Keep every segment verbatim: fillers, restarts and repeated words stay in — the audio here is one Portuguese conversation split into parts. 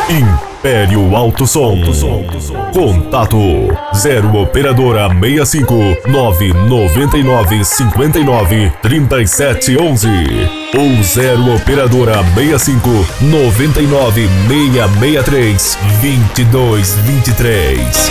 Império Alto Som. Contato zero operadora sessenta e cinco, nove nove nove cinco nove, três sete um um ou zero operadora sessenta e cinco, nove nove seis seis três, dois dois dois três.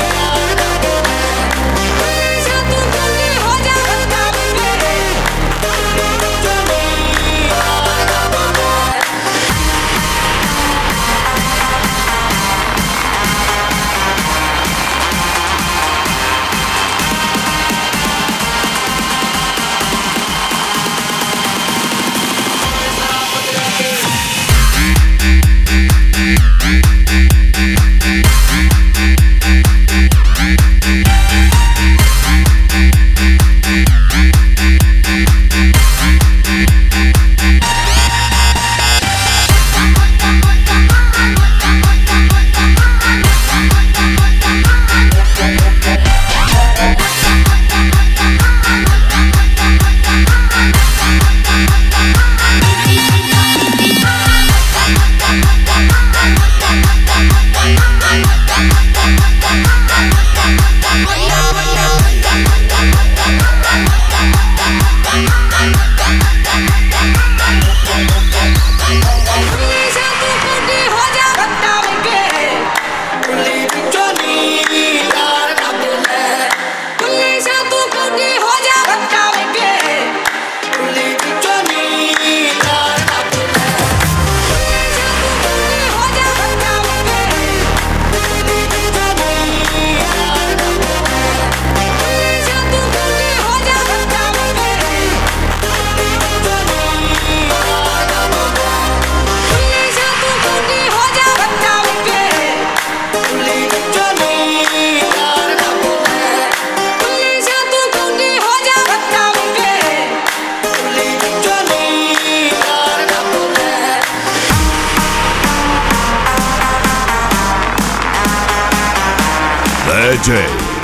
D J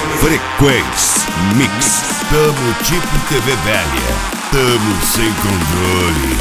Frequência Mix. Tamo tipo T V velha. Tamo sem controle.